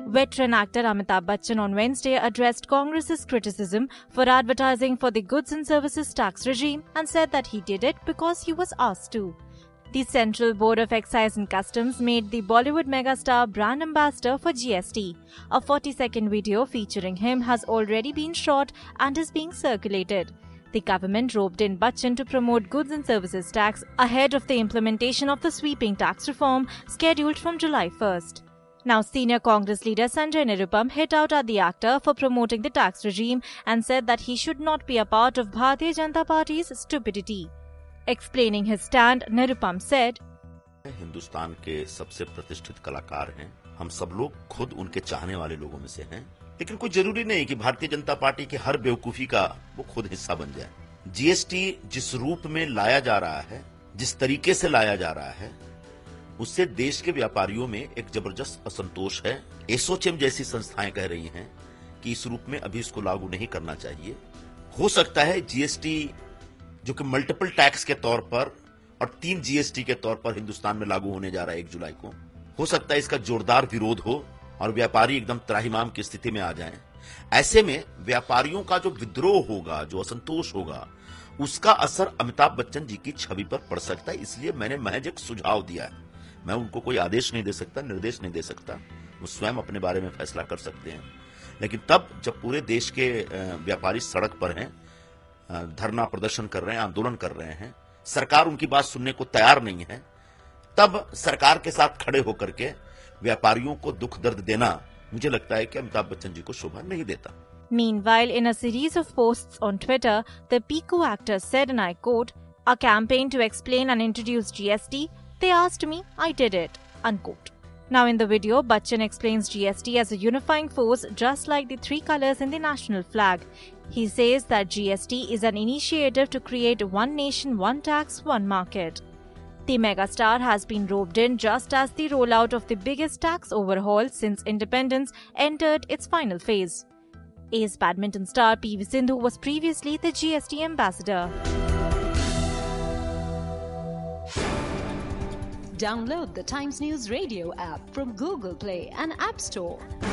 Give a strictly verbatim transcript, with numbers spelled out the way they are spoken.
Veteran actor Amitabh Bachchan on Wednesday addressed Congress's criticism for advertising for the goods and services tax regime and said that he did it because he was asked to. The Central Board of Excise and Customs made the Bollywood megastar brand ambassador for G S T. A forty-second video featuring him has already been shot and is being circulated. The government roped in Bachchan to promote goods and services tax ahead of the implementation of the sweeping tax reform scheduled from July first. Now, senior Congress leader Sanjay Nirupam hit out at the actor for promoting the tax regime and said that he should not be a part of Bharatiya Janata Party's stupidity. Explaining his stand, Nirupam said, Hindustan के सबसे प्रतिष्ठित कलाकार हैं। हम सब लोग खुद उनके चाहने वाले लोगों में से हैं, लेकिन कोई जरूरी नहीं कि भारतीय जनता पार्टी की हर बेवकूफी का वो खुद हिस्सा बन जाए। जीएसटी जिस रूप में लाया जा रहा है, जिस तरीके से लाया जा रहा है, उससे देश के व्यापारियों में एक जबरदस्त असंतोष है। एसोचेम जैसी संस्थाएं कह रही हैं कि इस रूप में अभी इसको लागू नहीं करना चाहिए। हो सकता है जीएसटी जो कि मल्टीपल टैक्स के तौर पर और तीन जीएसटी के तौर पर हिंदुस्तान में लागू होने जा रहा है एक जुलाई को, हो सकता है इसका जोरदार विरोध हो और व्यापारी एकदम त्राहिमाम की स्थिति में आ जाएं। ऐसे में व्यापारियों का जो विद्रोह होगा, जो असंतोष होगा, उसका असर अमिताभ बच्चन जी की छवि पर पड़ सकता है। इसलिए मैंने महज एक सुझाव दिया है। मैं उनको कोई आदेश नहीं दे सकता, निर्देश नहीं दे सकता, वो स्वयं अपने बारे में फैसला कर सकते हैं। लेकिन तब जब पूरे देश के व्यापारी सड़क पर हैं, धरना प्रदर्शन कर रहे हैं, आंदोलन कर रहे हैं, सरकार उनकी बात सुनने को तैयार नहीं है, तब सरकार के साथ खड़े होकर के व्यापारियों को दुख दर्द देना मुझे लगता है कि अमिताभ बच्चन जी को शोभा नहीं देता। Meanwhile, in a series of posts on Twitter, the Piku actor said, and I quote, "A campaign to explain and introduce G S T. They asked me, I did it." Unquote. Now in the video, Bachchan explains G S T as a unifying force just like the three colors in the national flag. He says that G S T is an initiative to create one nation, one tax, one market. The megastar has been roped in just as the rollout of the biggest tax overhaul since independence entered its final phase. Ace badminton star P V Sindhu was previously the G S T ambassador. Download the Times News Radio app from Google Play and App Store.